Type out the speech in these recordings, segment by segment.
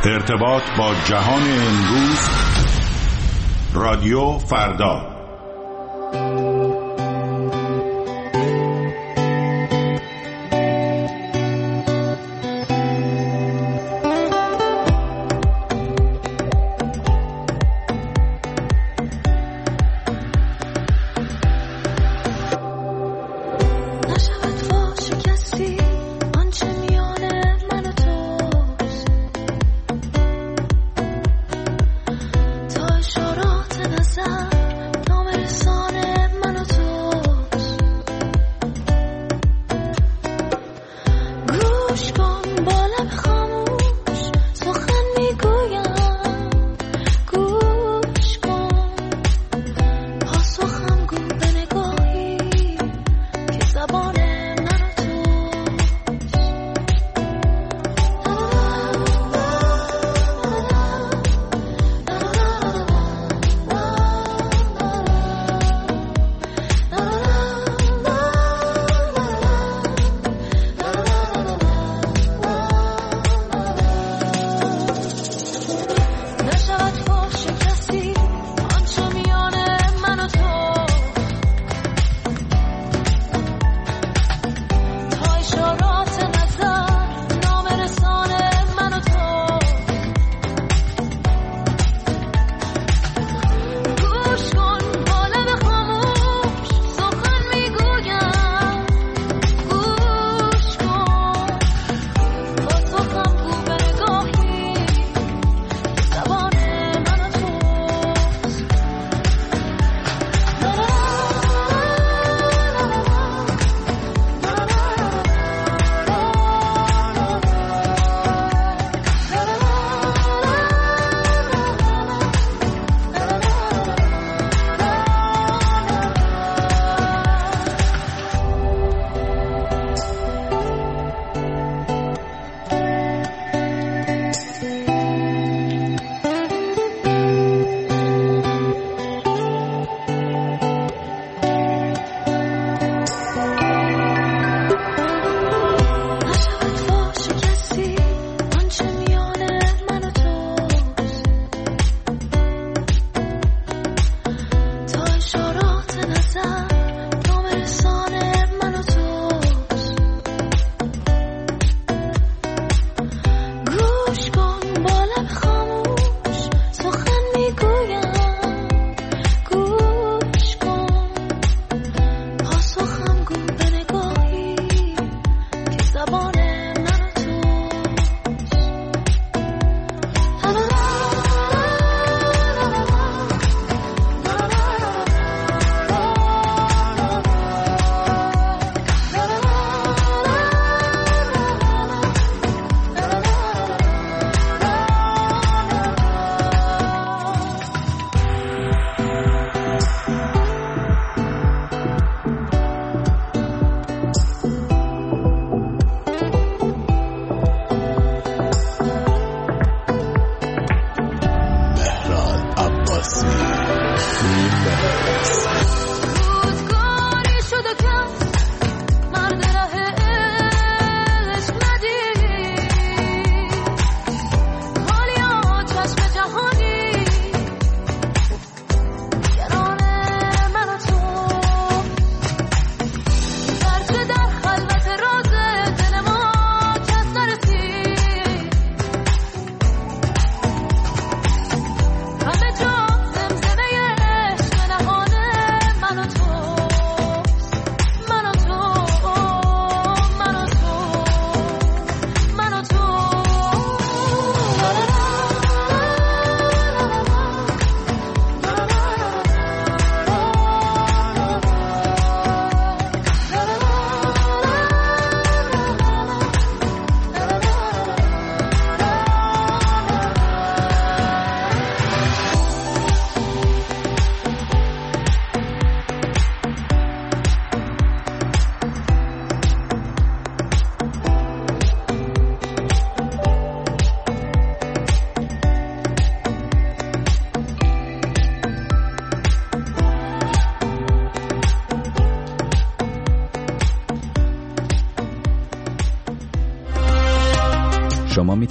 ارتباط با جهان امروز، رادیو فردا.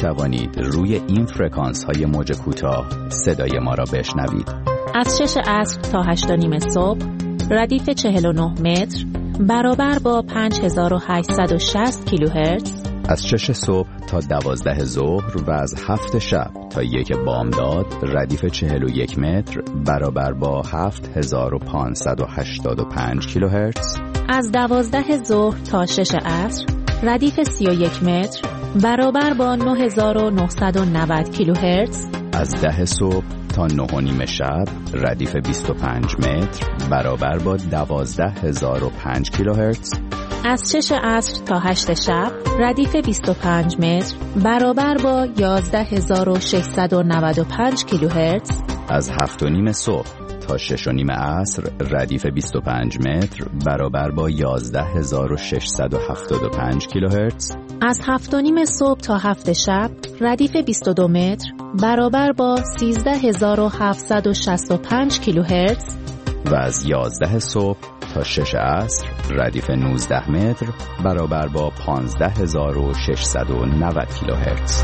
توانید روی این فرکانس های موج کوتاه صدای ما را بشنوید. از 6 عصر تا 8:30 صبح ردیف 49 متر برابر با 5860 کیلوهرتز. از 6 صبح تا 12 ظهر و از 7 شب تا 1 بامداد ردیف 41 متر برابر با 7585 کیلوهرتز. از 12 ظهر تا 6 عصر ردیف 31 متر برابر با 9990 کیلوهرتز. از 10 صبح تا 9:30 شب ردیف 25 متر برابر با 12005 کیلوهرتز. از 6 عصر تا 8 شب ردیف 25 متر برابر با 11695 کیلوهرتز. از 7:30 صبح تا 6:30 عصر ردیف 25 متر برابر با 11675 کیلوهرتز. از 7:30 صبح تا 7 شب ردیف 22 متر برابر با 13765 کیلوهرتز. و از 11 صبح تا 6 عصر ردیف 19 متر برابر با 15690 کیلوهرتز.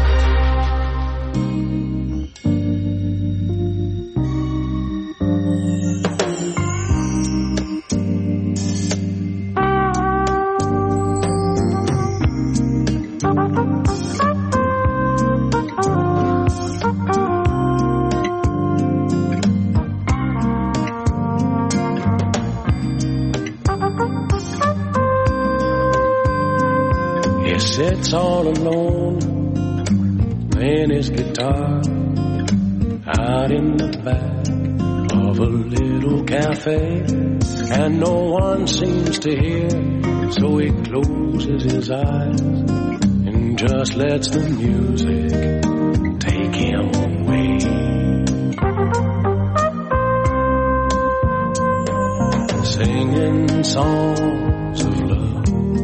Sits all alone, playing his guitar out in the back of a little cafe, and no one seems to hear, so he closes his eyes and just lets the music take him away. Singing songs of love,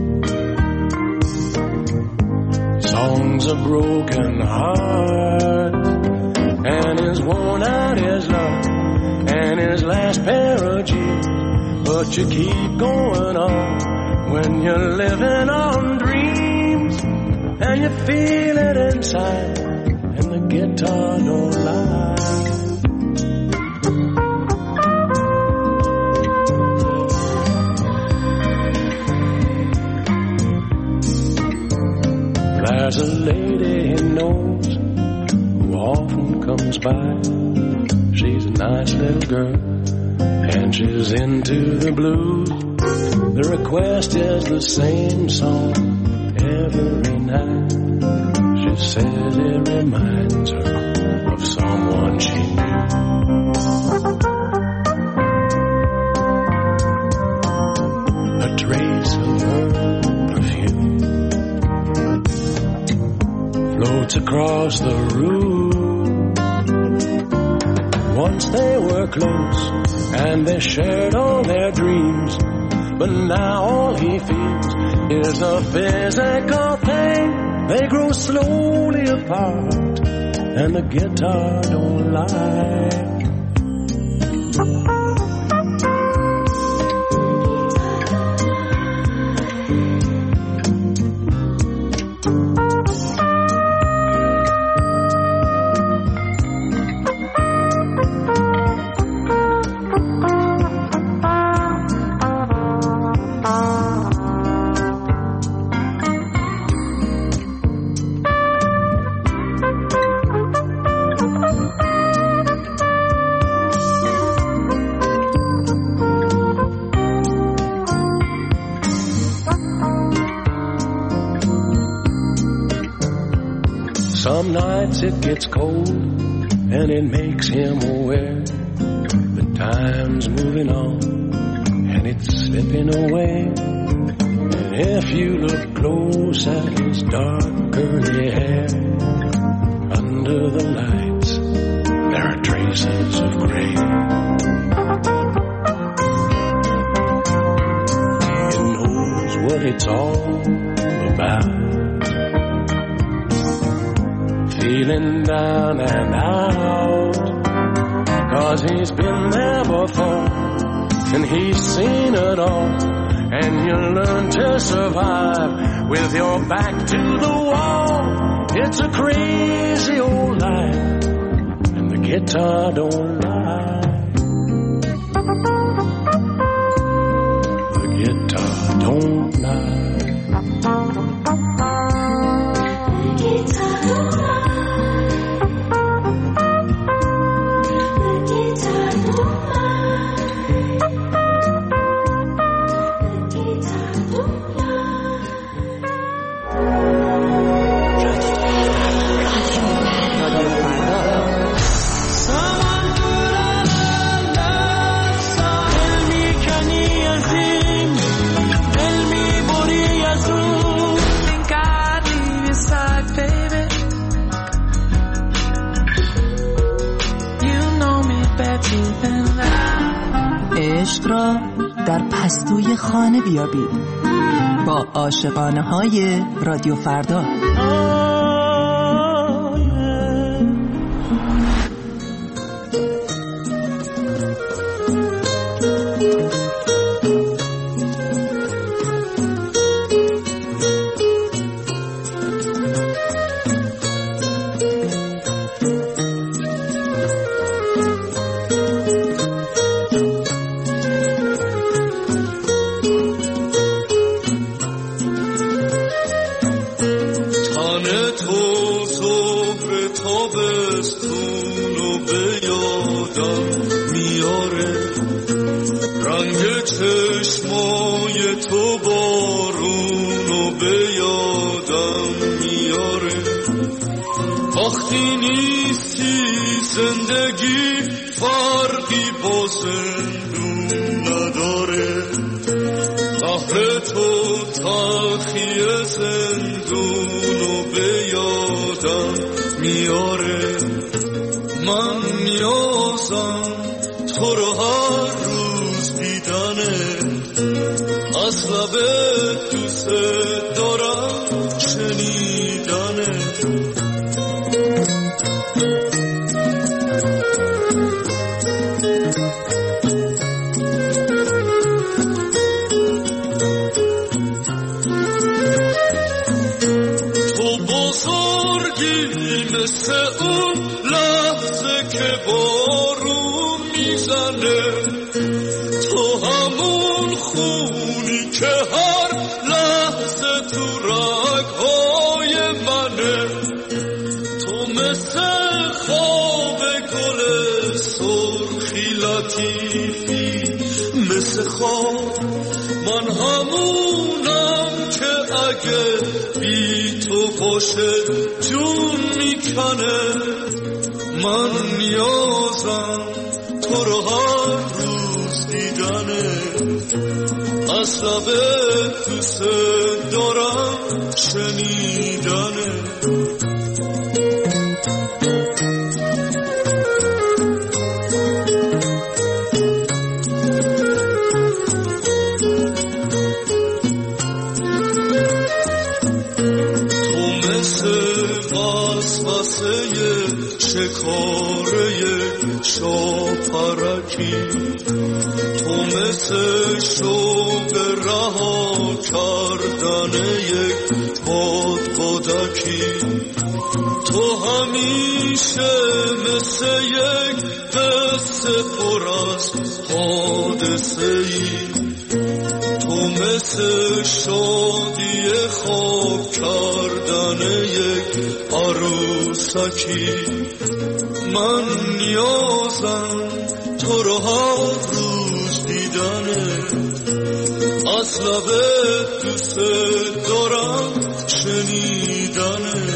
songs of broken heart, and his worn out his love and his last pair of jeans. But you keep going on when you're living on dreams, and you feel it inside, and the guitar don't lie. There's a lady he knows who often comes by. She's a nice little girl and she's into the blues. The request is the same song every night. She says it reminds her of someone she knew. A trace of her perfume floats across the room. Once they were close and they shared all their dreams, but now all he feels is a physical thing. They grow slowly apart and the guitar don't lie. Some nights it gets cold and it makes him aware the time's moving on and it's slipping away. And if you look close at his dark curly hair, under the lights there are traces of gray. He knows what it's all about, feeling down and out, 'cause he's been there before and he's seen it all. And you learn to survive with your back to the wall It's a crazy old life, and the guitar don't lie. The guitar don't lie. The guitar don't lie. The guitar don't lie. The guitar don't عشق را در پستوی خانه بیابید با عاشقانه های رادیو فردا. وقتی نیستی زندگی فرقی با زندون نداره، قهر تو تلخی زندونو به یادم میاره. من نیازم تو رو هر روز دیدنه، از لب دوست دارم شنیدنه. مثل اون لحظه که بارون میزنه، تو همون خونی که هر لحظه تو رگهای منه. تو مثل خواب گل سرخی لطیفی، مثل خواب من همونم که اگه بی تو باشه جون میکنه. من نیازم تو رو هر روز دیدنه، از لب دوست دارم شنیدنه. شکاره شاپرکی، تو مثل شوق رها کردن یک بادکی، تو همیشه مثل یک قصه پر از حادثه ای، تو مثل شادی خواب کردن یک عروسکی. من نیازم تو رو هر روز دیدنه، از لب دوست دارم شنیدنه.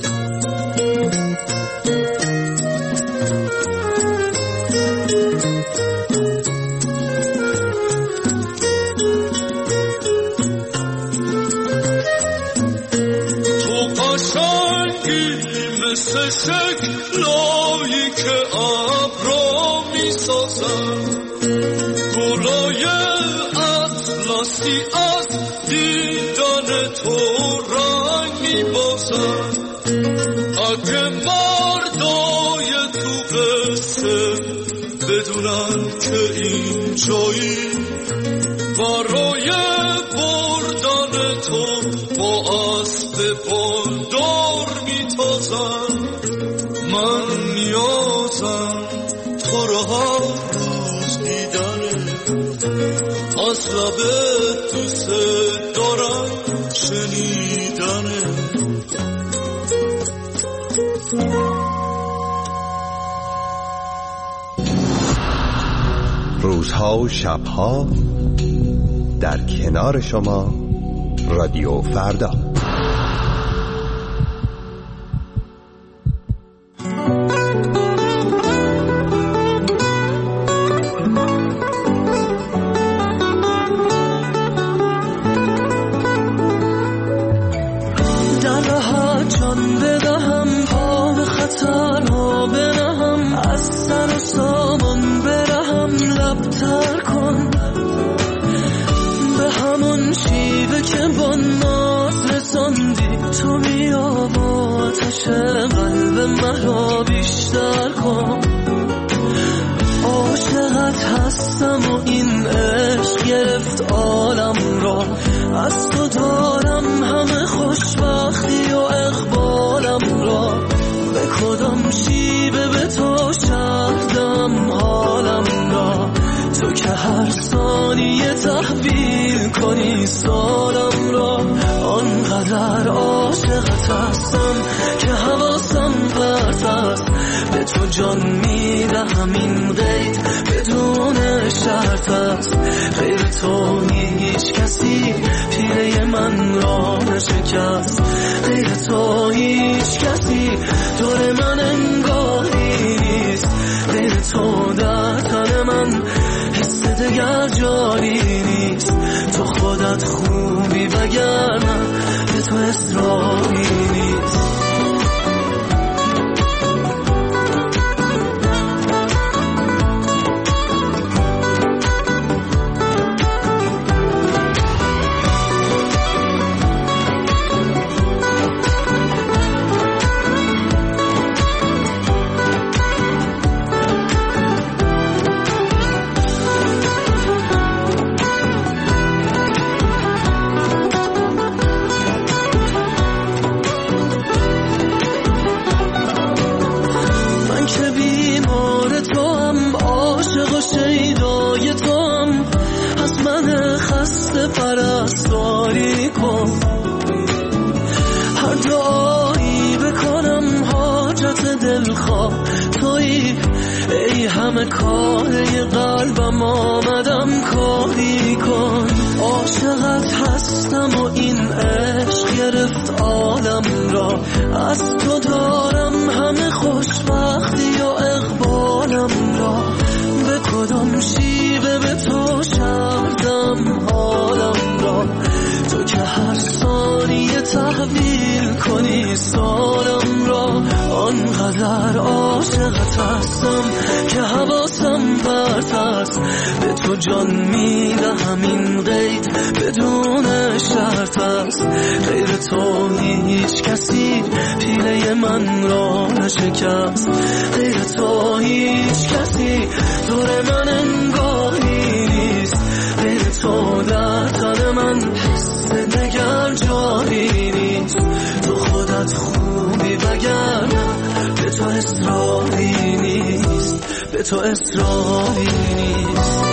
مثل شکلایی که ابرا میسازن، گلای اطلسی از دیدن تو رنگ میبازن. اگه مردای تو قصه بدونن که این جایی برای بردن تو با اسب بالدار میتونن. روزها و شبها در کنار شما رادیو فردا. عاشقت هستم و این عشق گرفت عالم را، از تو دارم همه خوشبختی و اقبالم را. به کدام شیوه به تو شهدم حالم را، تو که هر ثانیه تحویل کنی سالم را. آنقدر عاشقت هستم که حواسم پرت است، به تو جان میدهم این قید بدون شرط است. غیر تو هیچ کسی پیله من را نشکست، غیر تو هیچ کسی دور من انگاری نیست. غیر تو در تن من حس دگر جاری نیست. تو خودت خوبی وگرنه به تو اصراری نیست. پرستاری کن، هر دعایی بکنم حاجت دلخواه تویی. ای همه کاره قلبم آمدم کاری کن. عاشقت هستم و این عشق گرفت عالم را، از تو دارم همه خوشبختی و اقبالم را. به کدام شیوه به تو شهدم حالم را، تو که هر ثانیه تحویل کنی سالم را. آنقدر عاشقت هستم که حواسم پرت است، به تو جان میدهم این قید بدون شرط است. غیر تو هیچ کسی پیله من را نشکست، غیر تو هیچ کسی دور من انگاری نیست. غیر تو در تن من حس دگر جاری نیست. تو خودت خوبی وگرنه به تو اصراری نیست، به تو اصراری نیست.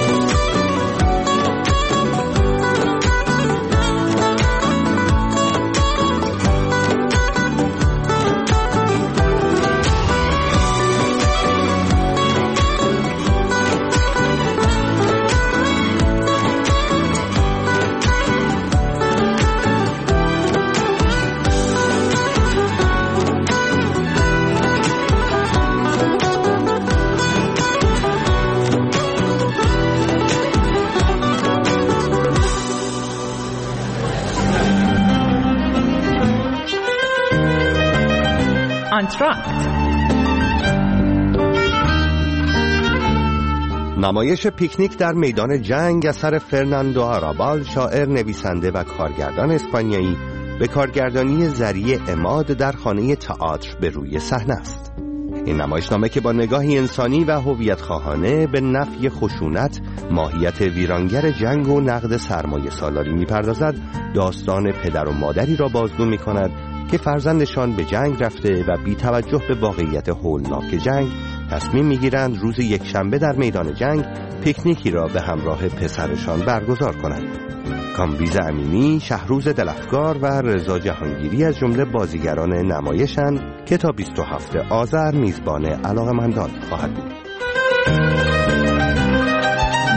نمایش پیکنیک در میدان جنگ اثر فرناندو آرابال، شاعر، نویسنده و کارگردان اسپانیایی، به کارگردانی ذریع عماد در خانه تئاتر به روی صحنه است. این نمایشنامه که با نگاهی انسانی و هویت خواهانه به نفی خشونت، ماهیت ویرانگر جنگ و نقد سرمایه سالاری می‌پردازد، داستان پدر و مادری را بازگو می‌کند که فرزندشان به جنگ رفته و بی توجه به واقعیت هولناک جنگ تصمیم میگیرند روز یکشنبه در میدان جنگ پیکنیکی را به همراه پسرشان برگزار کنند. کامبیز امینی، شهروز دلفگار و رضا جهانگیری از جمله بازیگران نمایشند که تا 27 آذر میزبان علاقه‌مندان خواهد بود.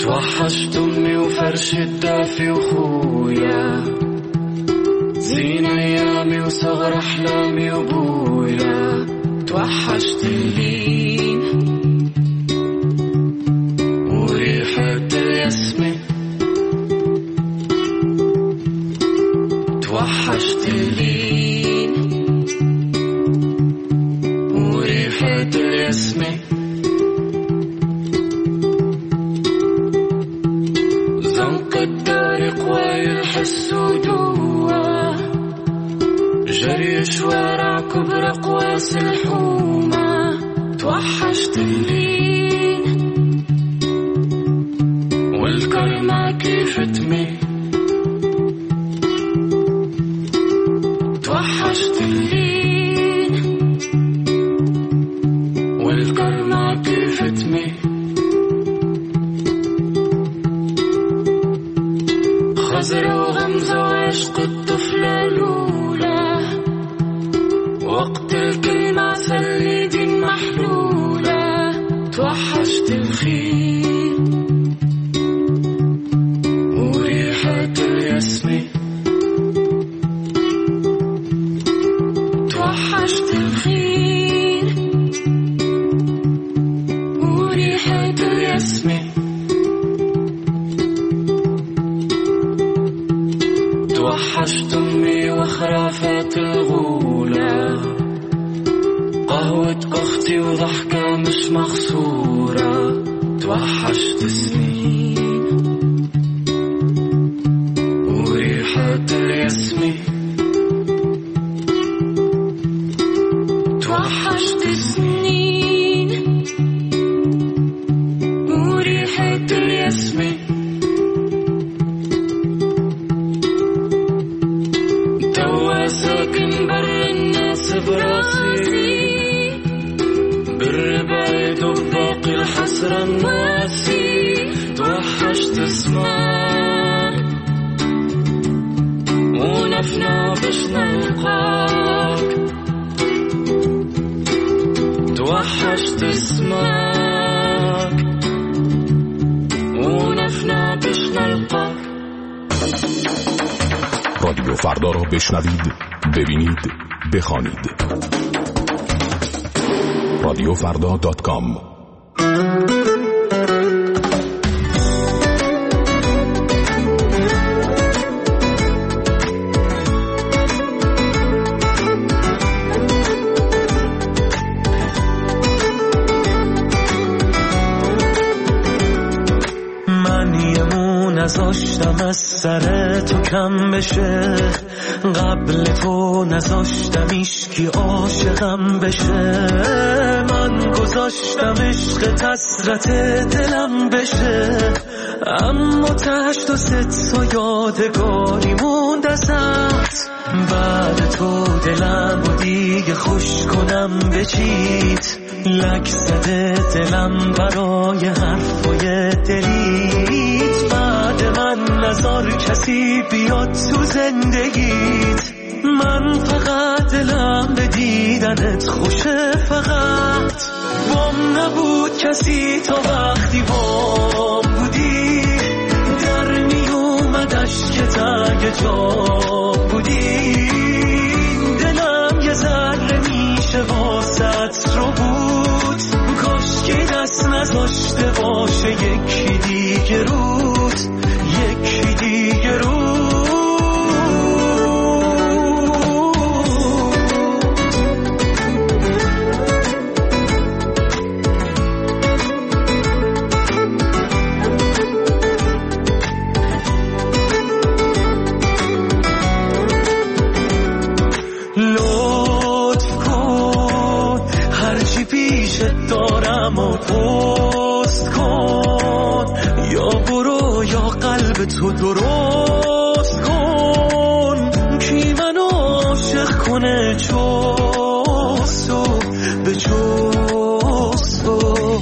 توحشت أمي وفرش الدافي وخويا، زين أيامي وصغر أحلامي وبويا. توحشت اللين وريحة الياسمين، توحشت اللين وريحة الياسمين. زنق الدار قواي الحس ودوا، جري شوارع كبر قواس الحومة. توحشت اللين والكرمة كيف تميل، توحشت اللين والكرمة كيف تميل. خزر وغمزة وعشق الطفلة الأولى، وقت الكلمة سلي دين محلولة. توحشت الخيل وريحة الياسمين، توحشت الخيل وريحة الياسمين. توحشت أمي وخرافات الغولة، قهوة أختي وضحكة مش مخصورة. توحشت سنين وريحة الياسمين، توحشت سنين وريحة الياسمين. توا ساكن بر الناس براسي، بالربايد وباقي الحسرة الناسي. توحشت اسمك ونفنا باش نلقاك، توحشت اسمك ونفنا باش نلقاك. رادیو فردا را بشنوید، ببینید، بخوانید. radiofrda.com. نذاشتم از سر تو کم بشه، قبل تو نذاشتم ایشکی عاشقم بشه. من گذاشتم عشق حسرت دلم بشه، اما تهش تو ست و یادگاری موند ازت. بعد تو دلم و دیگه خوش کنم بچید، لک زده دلم برای حرفای دلیت. بعد من نذار کسی بیاد تو زندگیت، من فقط دلم به دیدنت خوشه. فقط بام نبود کسی تا وقتی بام بودی، در می اومدش که تگ جام بودی. دلم یه ذره میشه واسط رو بود، کاش که دست نذاشته باشه یکی دیگه رود، یکی دیگه رود. لطف کن هرچی پیشت دارم و پست کن، یا برو یا قلب تو درست کن. کی منو عاشق کنه چوستو به چوستو.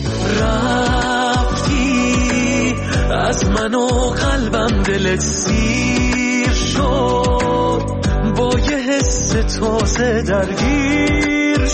رفتی از منو قلبم دلت سیر شد، با یه حس تازه درگیر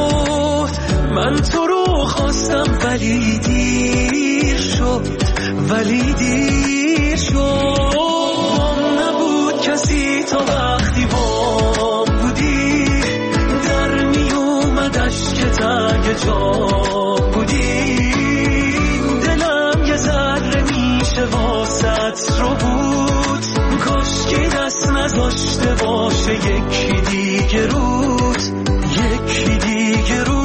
شد. من تو رو خواستم ولی دیر شد، ولی دیر شد، نبود کسی تا وقتی بام بودی، در می اومدش که تگ جام بودی، دلم یه ذره میشه واسط رو بود، کاشکی دست نذاشته باشه یکی دیگه روت، یکی دیگه روت.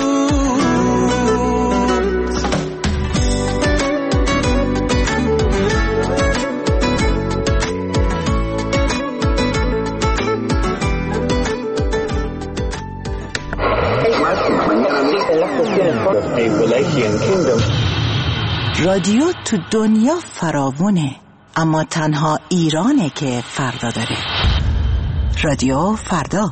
رادیو تو دنیا فراوونه، اما تنها ایرانه که فردا داره. رادیو فردا.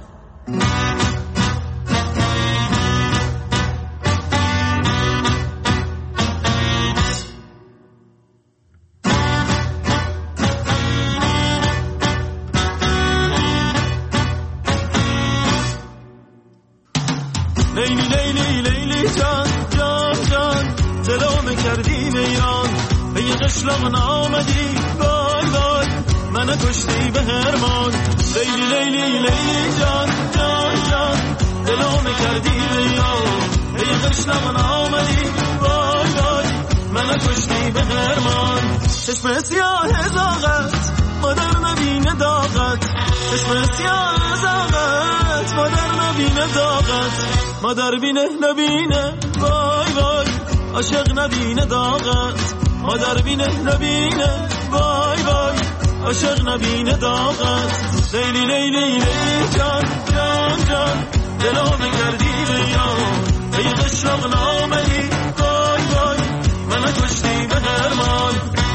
لیلی لیلی لیلی جان جان جان، دلو کردی ویران، به یه قشلاق نامدی، وای وای منو کشتی به هرمان. لیلی لیلی لیلی جان جان جان، دلو کردی ویران، به یه قشلاق نامدی، وای وای منو کشتی به هرمان. چشم سیاه زاغت مادر نبینه داغت، چشم سیاه زاغت مادر نبینه داغت، مادر بینه نبینه وای وای عاشق نبینه داغت، مادر بینه نبینه وای وای عاشق نبینه داغت. لیلی لیلی لیلی جان جان جان، دلو کردی ویران، به یه قشلاق نامدی، وای وای منو کشتی به هرمان.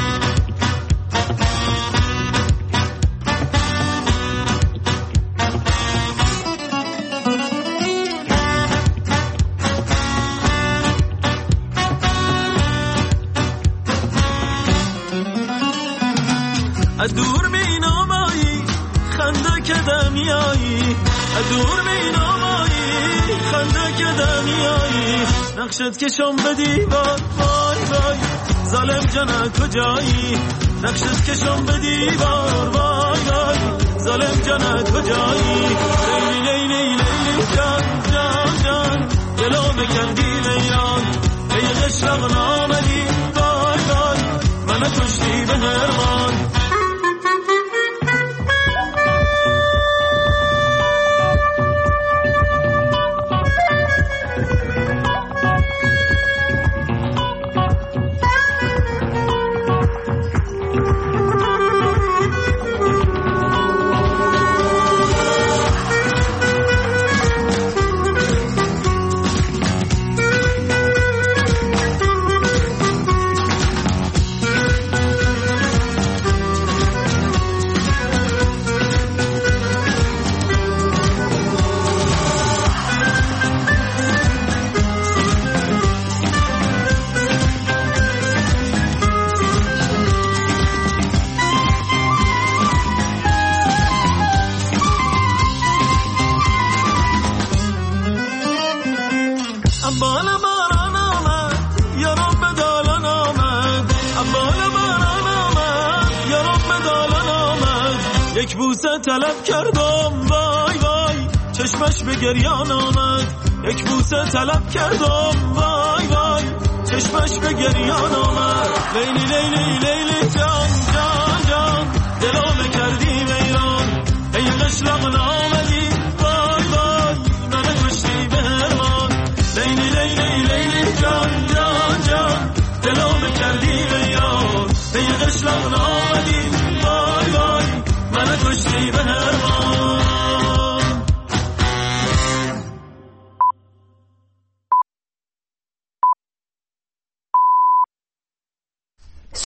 از دور مینامایی خنده که دمیایی، از دور مینامایی خنده که دمیایی، نقشت کشم به دیوار وای وای ظالم جانه کجایی، نقشت کشم به دیوار وای وای ظالم جانه کجایی. لیلی لیلی لیلی جان جان جان، دلو کردی ویران، به یه قشلاق نامدی، وای وای منو کشتی به هرمان. یک بوسه طلب کردم وای وای چشمش به گریان آمد، یک بوسه طلب کردم وای وای چشمش به گریان آمد. لیلی لیلی لیلی جان جان جان، دلو کردی ویران، ای قشلاق نامدی، وای وای منو کشتی به هرمان. لیلی لیلی لیلی جان جان جان، دلو کردی ویران، ای قشلاق نامدی.